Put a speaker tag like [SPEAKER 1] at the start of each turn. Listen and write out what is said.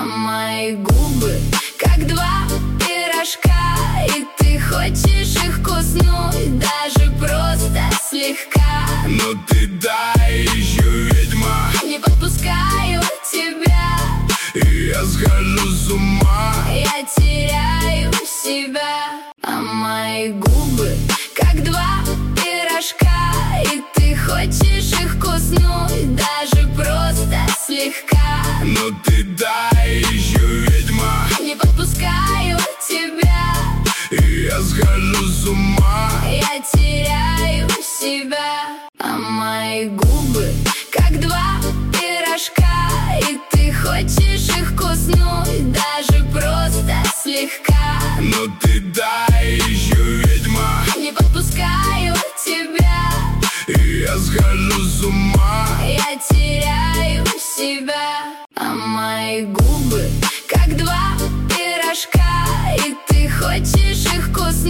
[SPEAKER 1] мои губы как два пирожка, и ты хочешь их куснуть, даже просто слегка.
[SPEAKER 2] Но ты та еще ведьма,
[SPEAKER 1] не подпускаю тебя,
[SPEAKER 2] и я схожу с ума.
[SPEAKER 1] я теряю себя. А мои губы как два пирожка, и ты хочешь их куснуть, даже просто слегка.
[SPEAKER 2] Но ты та еще ведьма,
[SPEAKER 1] не подпускаю тебя,
[SPEAKER 2] и я схожу с ума.
[SPEAKER 1] я теряю себя. А мои губы как два пирожка, и ты хочешь их куснуть, даже просто слегка.
[SPEAKER 2] Но ты та еще ведьма,
[SPEAKER 1] не подпускаю тебя,
[SPEAKER 2] и я схожу с ума.
[SPEAKER 1] я теряю себя. А мои губы как два пирожка, и ты хочешь их куснуть,